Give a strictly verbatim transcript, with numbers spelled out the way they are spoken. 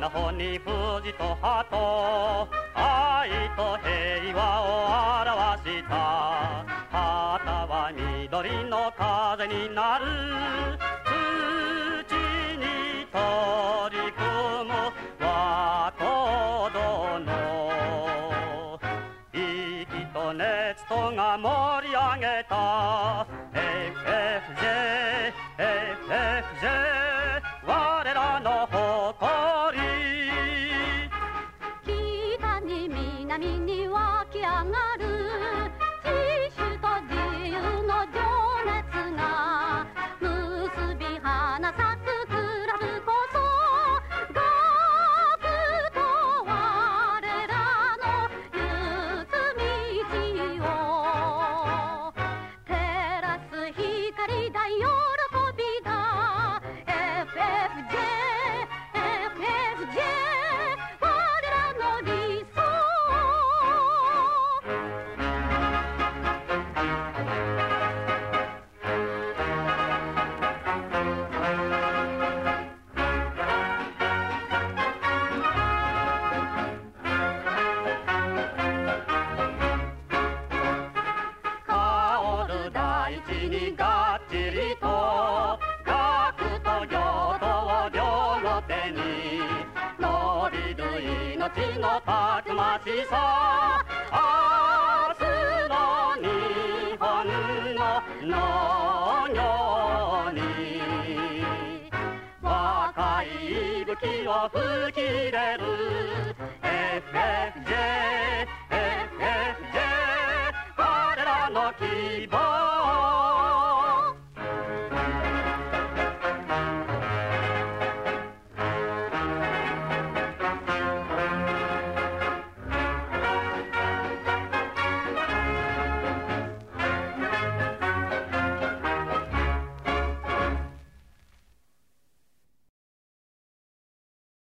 な方に富士と鳩、愛と平和を表した。旗は緑の風になる。土に取り組む和光殿、息と熱とが盛り上げた エフエフジェー エフエフジェー 我らの誇り。 北に南に湧き上がる自主と自由の情熱が結び花咲くクラブこそ学と我らの行く道を照らす光大喜びだ。 エフエフジェー エフエフジェー 我らの理想。 香る大地にがっちりと学と行と両の手に伸びる命のたくましさ。明日の日本の農業に若い息吹を吹き入れる エフエフジェー エフエフジェー 我らの希望。